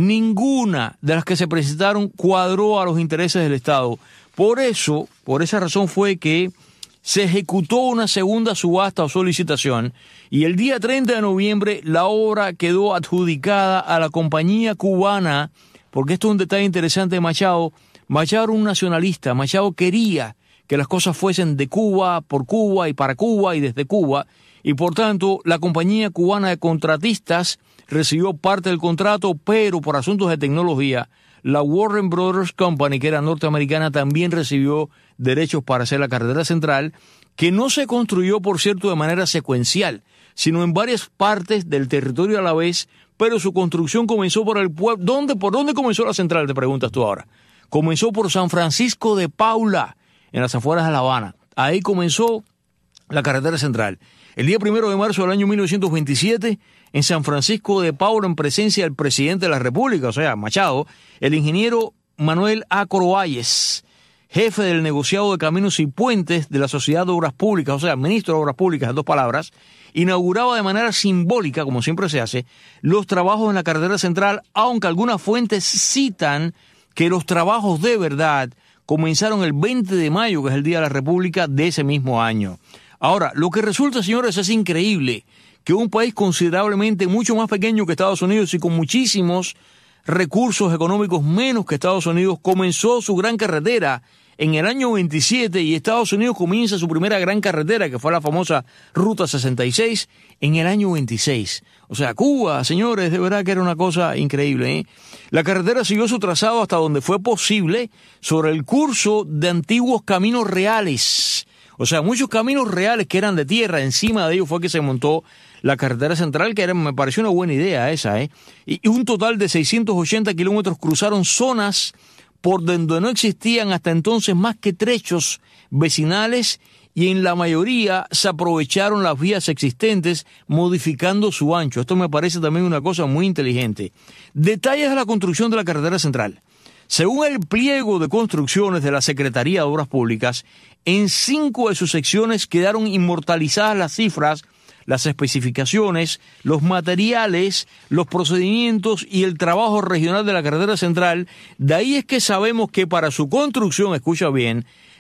Ninguna de las que se presentaron cuadró a los intereses del Estado. Por eso, por esa razón fue que se ejecutó una segunda subasta o solicitación y el día treinta de noviembre la obra quedó adjudicada a la compañía cubana, porque esto es un detalle interesante de Machado. Machado era un nacionalista. Machado quería que las cosas fuesen de Cuba, por Cuba y para Cuba y desde Cuba, y por tanto la compañía cubana de contratistas recibió parte del contrato, pero por asuntos de tecnología, la Warren Brothers Company, que era norteamericana, también recibió derechos para hacer la carretera central, que no se construyó, por cierto, de manera secuencial, sino en varias partes del territorio a la vez, pero su construcción comenzó por el pueblo. ¿Dónde, ¿Por dónde comenzó la central, te preguntas tú ahora? Comenzó por San Francisco de Paula, en las afueras de La Habana. Ahí comenzó la carretera central. El día primero de marzo del año mil novecientos veintisiete, en San Francisco de Paula, en presencia del presidente de la República, o sea, Machado, el ingeniero Manuel A. Corovalles, jefe del negociado de caminos y puentes de la Sociedad de Obras Públicas, o sea, ministro de Obras Públicas, en dos palabras, inauguraba de manera simbólica, como siempre se hace, los trabajos en la carretera central, aunque algunas fuentes citan que los trabajos de verdad comenzaron el veinte de mayo, que es el Día de la República de ese mismo año. Ahora, lo que resulta, señores, es increíble que un país considerablemente mucho más pequeño que Estados Unidos y con muchísimos recursos económicos menos que Estados Unidos comenzó su gran carretera en el año veintisiete y Estados Unidos comienza su primera gran carretera, que fue la famosa Ruta sesenta y seis, en el año veintiséis. O sea, Cuba, señores, de verdad que era una cosa increíble, ¿eh? La carretera siguió su trazado hasta donde fue posible sobre el curso de antiguos caminos reales. O sea, muchos caminos reales que eran de tierra, encima de ellos fue que se montó la carretera central, que era, me pareció una buena idea esa, ¿eh? Y, y un total de seiscientos ochenta kilómetros cruzaron zonas por donde no existían hasta entonces más que trechos vecinales y en la mayoría se aprovecharon las vías existentes modificando su ancho. Esto me parece también una cosa muy inteligente. Detalles de la construcción de la carretera central. Según el pliego de construcciones de la Secretaría de Obras Públicas, en cinco de sus secciones quedaron inmortalizadas las cifras, las especificaciones, los materiales, los procedimientos y el trabajo regional de la carretera central. De ahí es que sabemos que para su construcción, escucha bien,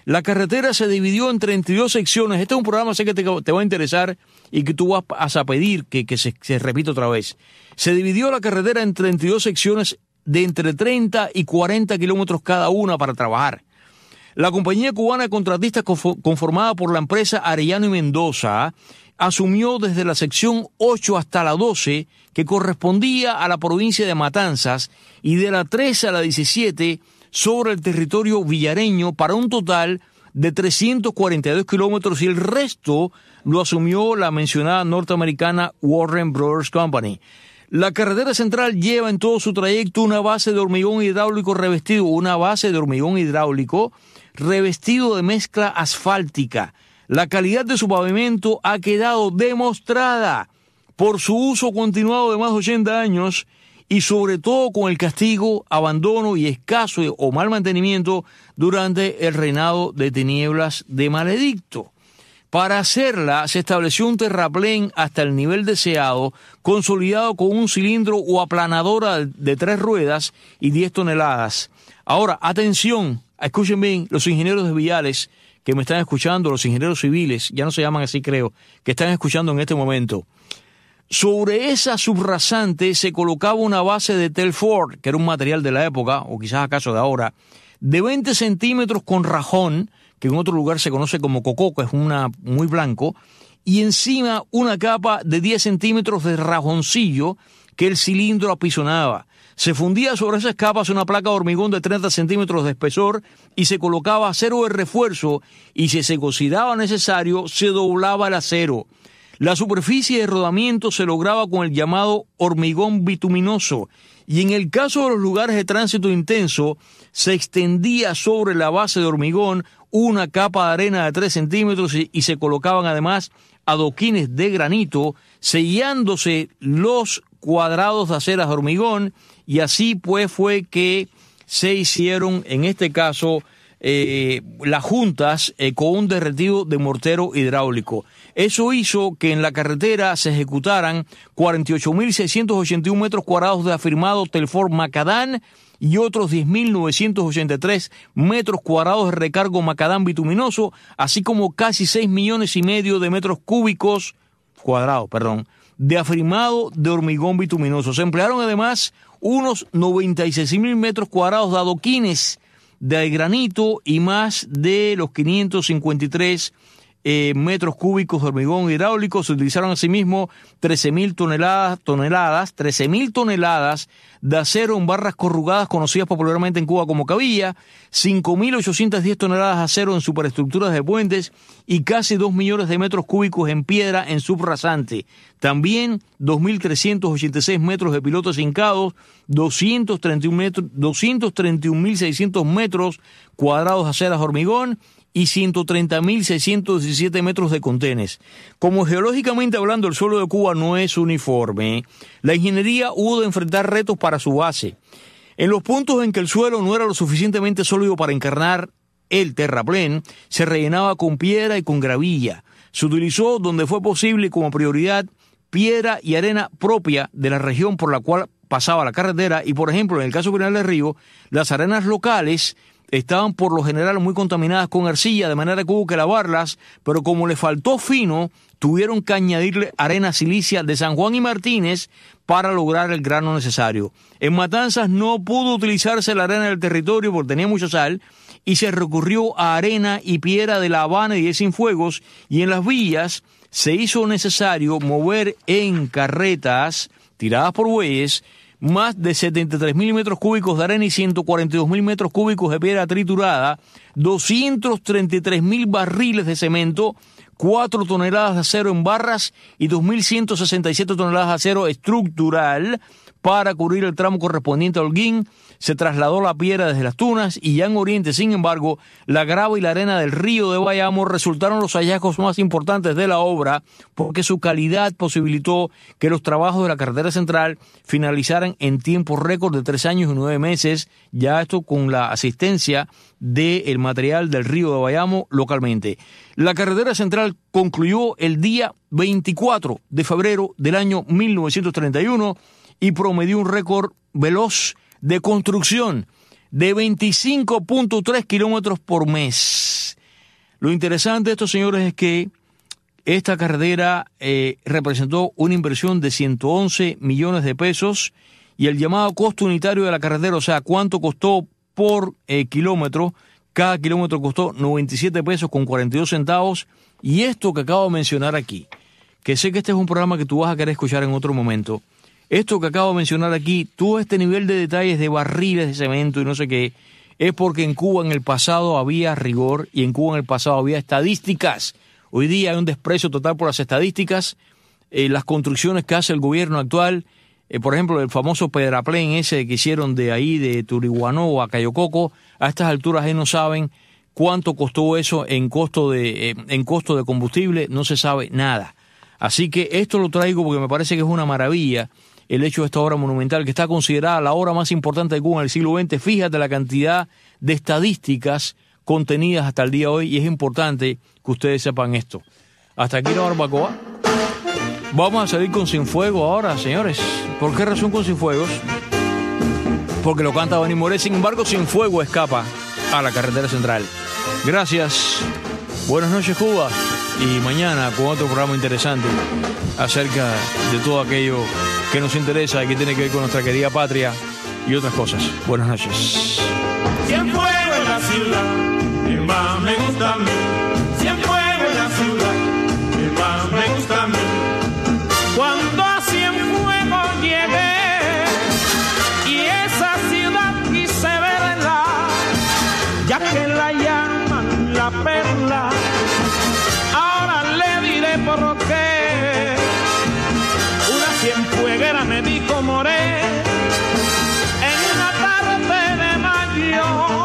La carretera se dividió en treinta y dos secciones. Este es un programa, sé que te, te va a interesar y que tú vas a pedir que, que se, se repita otra vez. Se dividió la carretera en treinta y dos secciones de entre treinta y cuarenta kilómetros cada una para trabajar. La compañía cubana de contratistas conformada por la empresa Arellano y Mendoza asumió desde la sección ocho hasta la doce, que correspondía a la provincia de Matanzas, y de la trece a la diecisiete sobre el territorio villareño, para un total de trescientos cuarenta y dos kilómetros, y el resto lo asumió la mencionada norteamericana Warren Brothers Company. La carretera central lleva en todo su trayecto una base de hormigón hidráulico revestido, una base de hormigón hidráulico revestido de mezcla asfáltica. La calidad de su pavimento ha quedado demostrada por su uso continuado de más de ochenta años y sobre todo con el castigo, abandono y escaso o mal mantenimiento durante el reinado de tinieblas de Maledicto. Para hacerla se estableció un terraplén hasta el nivel deseado, consolidado con un cilindro o aplanadora de tres ruedas y diez toneladas. Ahora, atención, escuchen bien, los ingenieros de viales que me están escuchando, los ingenieros civiles, ya no se llaman así creo, que están escuchando en este momento. Sobre esa subrasante se colocaba una base de Telford, que era un material de la época, o quizás acaso de ahora, de veinte centímetros con rajón, que en otro lugar se conoce como cococo, es una muy blanco, y encima una capa de diez centímetros de rajoncillo que el cilindro apisonaba. Se fundía sobre esas capas una placa de hormigón de treinta centímetros de espesor y se colocaba acero de refuerzo, y si se consideraba necesario se doblaba el acero. La superficie de rodamiento se lograba con el llamado hormigón bituminoso, y en el caso de los lugares de tránsito intenso se extendía sobre la base de hormigón una capa de arena de tres centímetros y, y se colocaban además adoquines de granito, sellándose los cuadrados de aceras de hormigón, y así pues fue que se hicieron en este caso eh, las juntas eh, con un derretido de mortero hidráulico. Eso hizo que en la carretera se ejecutaran cuarenta y ocho mil seiscientos ochenta y uno metros cuadrados de afirmado Telford Macadán y otros diez mil novecientos ochenta y tres metros cuadrados de recargo macadán bituminoso, así como casi seis millones y medio de metros cúbicos cuadrados, perdón, de afirmado de hormigón bituminoso. Se emplearon además unos noventa y seis mil metros cuadrados de adoquines de granito y más de los quinientos cincuenta y tres Eh, metros cúbicos de hormigón hidráulico. Se utilizaron asimismo trece mil toneladas, toneladas, trece mil toneladas de acero en barras corrugadas conocidas popularmente en Cuba como cabilla, cinco mil ochocientas diez toneladas de acero en superestructuras de puentes y casi dos millones de metros cúbicos en piedra en subrasante. También dos mil trescientos ochenta y seis metros de pilotes hincados, doscientos treinta y uno metros, doscientos treinta y un mil seiscientos metros cuadrados de aceras de hormigón y ciento treinta mil seiscientos diecisiete metros de contenes. Como geológicamente hablando el suelo de Cuba no es uniforme, la ingeniería hubo de enfrentar retos para su base. En los puntos en que el suelo no era lo suficientemente sólido para encarnar el terraplén, se rellenaba con piedra y con gravilla. Se utilizó, donde fue posible como prioridad, piedra y arena propia de la región por la cual pasaba la carretera, y por ejemplo en el caso Pinar del Río, las arenas locales estaban por lo general muy contaminadas con arcilla, de manera que hubo que lavarlas, pero como le faltó fino, tuvieron que añadirle arena silicia de San Juan y Martínez para lograr el grano necesario. En Matanzas no pudo utilizarse la arena del territorio porque tenía mucha sal, y se recurrió a arena y piedra de La Habana y de Cienfuegos, y en las villas se hizo necesario mover en carretas tiradas por bueyes más de setenta y tres mil metros cúbicos de arena y ciento cuarenta y dos mil metros cúbicos de piedra triturada, doscientos treinta y tres mil barriles de cemento, cuatro toneladas de acero en barras y dos mil ciento sesenta y siete toneladas de acero estructural. Para cubrir el tramo correspondiente a Holguín, se trasladó la piedra desde Las Tunas, y ya en Oriente, sin embargo, la grava y la arena del río de Bayamo resultaron los hallazgos más importantes de la obra, porque su calidad posibilitó que los trabajos de la carretera central finalizaran en tiempo récord de tres años y nueve meses, ya esto con la asistencia del material del río de Bayamo localmente. La carretera central concluyó el día veinticuatro de febrero del año mil novecientos treinta y uno, y promedió un récord veloz de construcción de veinticinco punto tres kilómetros por mes. Lo interesante de estos señores es que esta carretera eh, representó una inversión de ciento once millones de pesos y el llamado costo unitario de la carretera, o sea, cuánto costó por eh, kilómetro, cada kilómetro costó noventa y siete pesos con cuarenta y dos centavos. Y esto que acabo de mencionar aquí, que sé que este es un programa que tú vas a querer escuchar en otro momento, esto que acabo de mencionar aquí, todo este nivel de detalles de barriles de cemento y no sé qué, es porque en Cuba en el pasado había rigor y en Cuba en el pasado había estadísticas. Hoy día hay un desprecio total por las estadísticas, eh, las construcciones que hace el gobierno actual, eh, por ejemplo, el famoso Pedraplén ese que hicieron de ahí, de Turiguanó a Cayo Coco, a estas alturas ahí no saben cuánto costó eso en costo de, eh, en costo de combustible, no se sabe nada. Así que esto lo traigo porque me parece que es una maravilla el hecho de esta obra monumental, que está considerada la obra más importante de Cuba en el siglo veinte. Fíjate la cantidad de estadísticas contenidas hasta el día de hoy y es importante que ustedes sepan esto. Hasta aquí la barbacoa. Vamos a salir con Cienfuegos ahora, señores. ¿Por qué razón con Cienfuegos? Porque lo canta Benny Moré. Sin embargo, Cienfuegos escapa a la carretera central. Gracias. Buenas noches, Cuba. Y mañana con otro programa interesante acerca de todo aquello que nos interesa y que tiene que ver con nuestra querida patria y otras cosas. Buenas noches. Cienfuegos en la ciudad, que más me gusta a mí. Cienfuegos en la ciudad, que más me gusta a mí. Cuando a Cienfuegos llegué y esa ciudad quise verla, ya que la llaman la perla, ahora le diré por qué. Una cienfueguera me dijo moré en una tarde de mayo,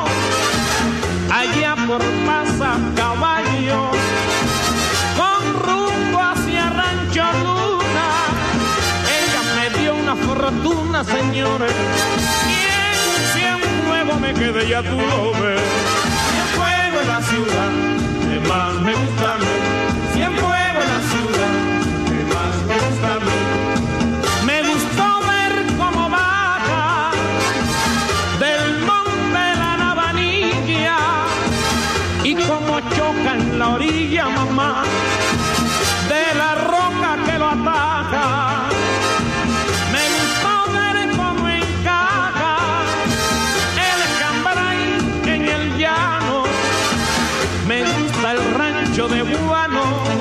allá por Pasacaballo, con rumbo hacia Rancho Luna. Ella me dio una fortuna, señores, y en Cienfuegos me quedé, ya tú lo ves. Cienfuegos en la ciudad, que más me gusta a mí. Cienfuegos en la ciudad, que más me gusta a mí. Me gustó ver cómo baja del monte la Navanilla y cómo choca en la orilla, mamá, de la roca que lo ataca. Me gustó ver cómo encaja el cambray en el llano. Me gusta el rancho de Guano,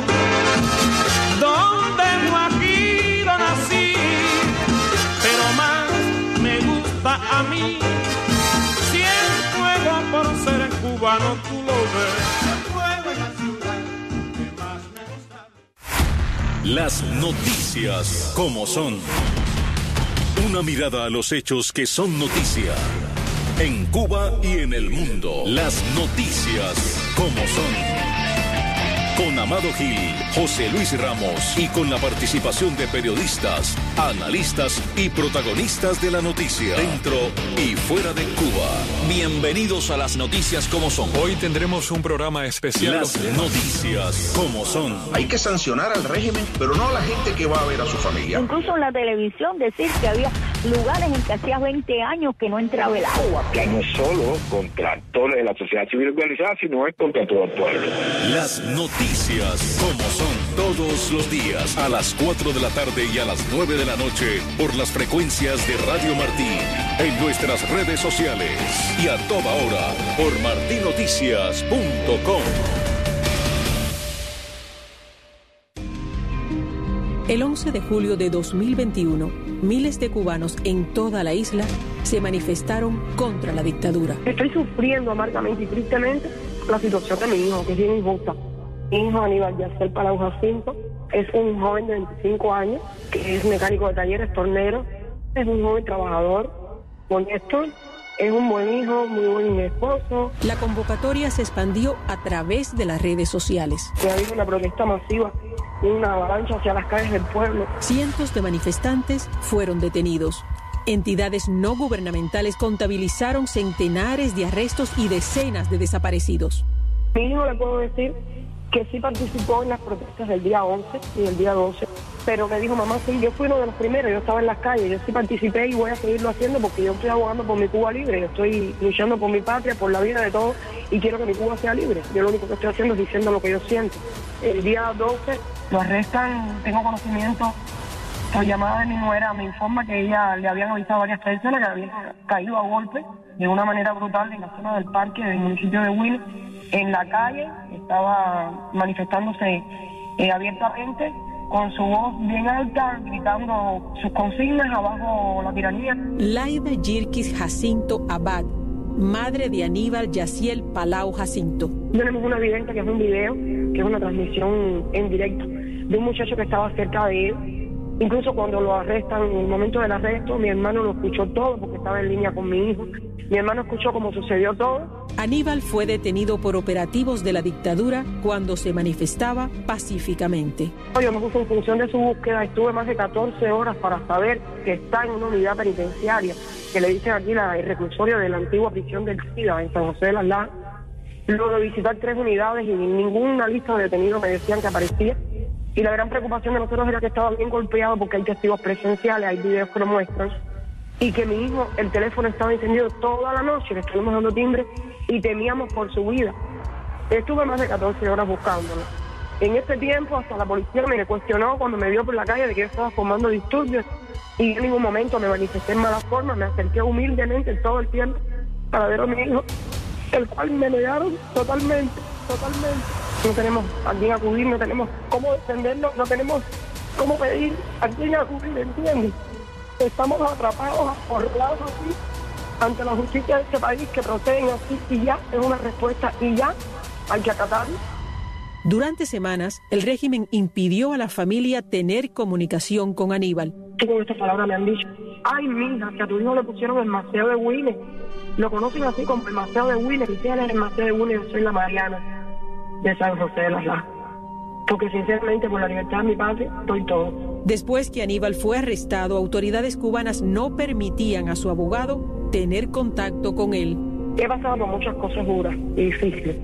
donde Guajiro nací, pero más me gusta a mí Cienfuegos por ser cubano, tú lo ves. Cienfuegos en la ciudad que más me gusta. Las noticias como son. Una mirada a los hechos que son noticia. En Cuba y en el mundo. Las noticias como son. Con Amado Gil, José Luis Ramos y con la participación de periodistas, analistas y protagonistas de la noticia, dentro y fuera de Cuba. Bienvenidos a las noticias como son. Hoy tendremos un programa especial. Las noticias como son. Hay que sancionar al régimen, pero no a la gente que va a ver a su familia. Incluso en la televisión decir que había lugares en que hacía veinte años que no entraba el agua. Que no solo contra actores de la sociedad civil organizada, sino es contra todo el pueblo. Las noticias como son, todos los días a las cuatro de la tarde y a las nueve de la noche por las frecuencias de Radio Martí, en nuestras redes sociales y a toda hora por martí noticias punto com. El once de julio de dos mil veintiuno, miles de cubanos en toda la isla se manifestaron contra la dictadura. Estoy sufriendo amargamente y tristemente la situación de mi hijo, que es bien injusta. Mi hijo Aníbal Yacer Palau Jacinto es un joven de veinticinco años, que es mecánico de talleres, tornero, es un joven trabajador, honesto, es un buen hijo, muy buen esposo. La convocatoria se expandió a través de las redes sociales. Se ha visto una protesta masiva, una avalancha hacia las calles del pueblo. Cientos de manifestantes fueron detenidos. Entidades no gubernamentales contabilizaron centenares de arrestos y decenas de desaparecidos. Mi hijo, le puedo decir que sí participó en las protestas del día once y del día doce, pero me dijo, mamá, sí, yo fui uno de los primeros, yo estaba en las calles, yo sí participé y voy a seguirlo haciendo porque yo estoy abogando por mi Cuba libre, yo estoy luchando por mi patria, por la vida de todos y quiero que mi Cuba sea libre. Yo lo único que estoy haciendo es diciendo lo que yo siento. El día doce lo arrestan, tengo conocimiento, por llamada de mi nuera me informa que ella le habían avisado a varias personas que habían caído a golpe de una manera brutal en la zona del parque del municipio de Winnie, en la calle, estaba manifestándose eh, abiertamente, con su voz bien alta, gritando sus consignas abajo la tiranía. Laida Yirkis Jacinto Abad, madre de Aníbal Yaciel Palau Jacinto. Tenemos una evidencia que es un video, que es una transmisión en directo de un muchacho que estaba cerca de él. Incluso cuando lo arrestan, en el momento del arresto, mi hermano lo escuchó todo porque estaba en línea con mi hijo. Mi hermano escuchó cómo sucedió todo. Aníbal fue detenido por operativos de la dictadura cuando se manifestaba pacíficamente. Yo me puse en función de su búsqueda, estuve más de catorce horas para saber que está en una unidad penitenciaria, que le dicen aquí la, el reclusorio de la antigua prisión del SIDA en San José de las Lajas. Luego de visitar tres unidades y ninguna lista de detenidos me decían que aparecía. Y la gran preocupación de nosotros era que estaba bien golpeado porque hay testigos presenciales, hay videos que lo muestran, y que mi hijo, el teléfono estaba encendido toda la noche, le estuvimos dando timbre y temíamos por su vida. Estuve más de catorce horas buscándolo. En ese tiempo hasta la policía me cuestionó cuando me vio por la calle de que yo estaba formando disturbios y en ningún momento me manifesté en mala forma, me acerqué humildemente todo el tiempo para ver a mi hijo, el cual me negaron totalmente, totalmente. No tenemos a quién acudir, no tenemos cómo defenderlo, no tenemos cómo pedir a quién acudir, ¿entiendes? Estamos atrapados, acorralados así, ante la justicia de este país que proceden así y ya es una respuesta y ya hay que acatarlo. Durante semanas, el régimen impidió a la familia tener comunicación con Aníbal. Y con estas palabras me han dicho, ay mija, que a tu hijo le pusieron el Maceo de Winnie. Lo conocen así como el Maceo de Winnie, y si él es el Maceo de Winnie, yo soy la Mariana de San José de las Lajas. Porque sinceramente por la libertad de mi patria doy todo. Después que Aníbal fue arrestado, autoridades cubanas no permitían a su abogado tener contacto con él. He pasado por muchas cosas duras y difíciles,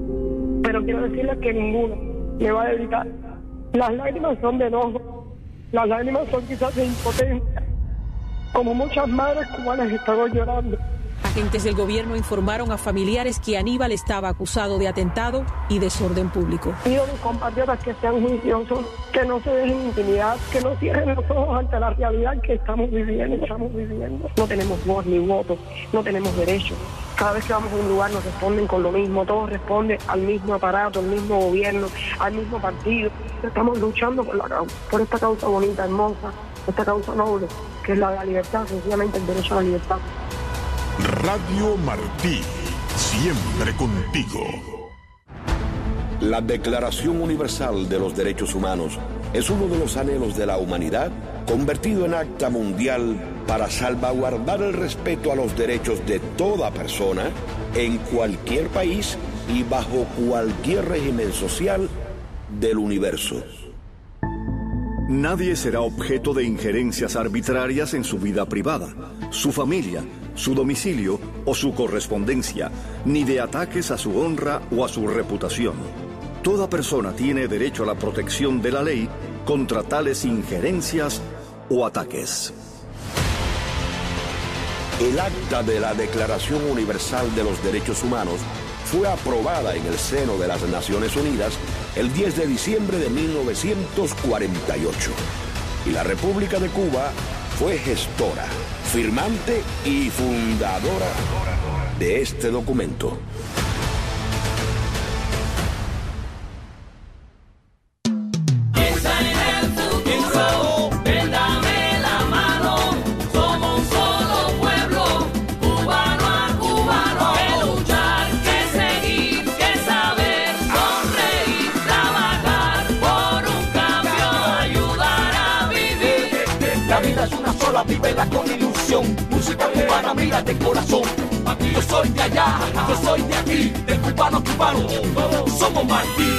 pero quiero decirles que ninguno me va a evitar. Las lágrimas son de enojo, las lágrimas son quizás de impotencia, como muchas madres cubanas están llorando. Agentes del gobierno informaron a familiares que Aníbal estaba acusado de atentado y desorden público. Pido a mis compatriotas que sean juiciosos, que no se dejen intimidar, que no cierren los ojos ante la realidad que estamos viviendo, estamos viviendo. No tenemos voz ni voto, no tenemos derecho. Cada vez que vamos a un lugar nos responden con lo mismo, todos responden al mismo aparato, al mismo gobierno, al mismo partido. Estamos luchando por la causa, por esta causa bonita, hermosa, esta causa noble, que es la de la libertad, sencillamente el derecho a la libertad. Radio Martí, siempre contigo. La Declaración Universal de los Derechos Humanos es uno de los anhelos de la humanidad convertido en acta mundial para salvaguardar el respeto a los derechos de toda persona en cualquier país y bajo cualquier régimen social del universo. Nadie será objeto de injerencias arbitrarias en su vida privada, su familia, su domicilio o su correspondencia, ni de ataques a su honra o a su reputación. Toda persona tiene derecho a la protección de la ley contra tales injerencias o ataques. El acta de la Declaración Universal de los Derechos Humanos fue aprobada en el seno de las Naciones Unidas el diez de diciembre de mil novecientos cuarenta y ocho. Y la República de Cuba fue gestora, firmante y fundadora de este documento. Vívela con ilusión, música cubana, mira de corazón. Aquí yo soy de allá, yo soy de aquí, de cubano a cubano, todos somos Martí.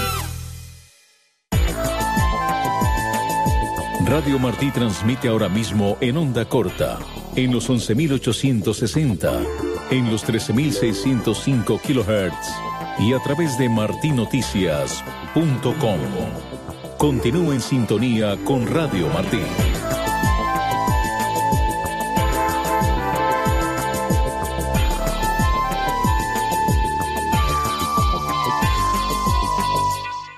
Radio Martí transmite ahora mismo en onda corta, en los once mil ochocientos sesenta, en los trece mil seiscientos cinco kilohertz y a través de martinoticias punto com. Continúe en sintonía con Radio Martí.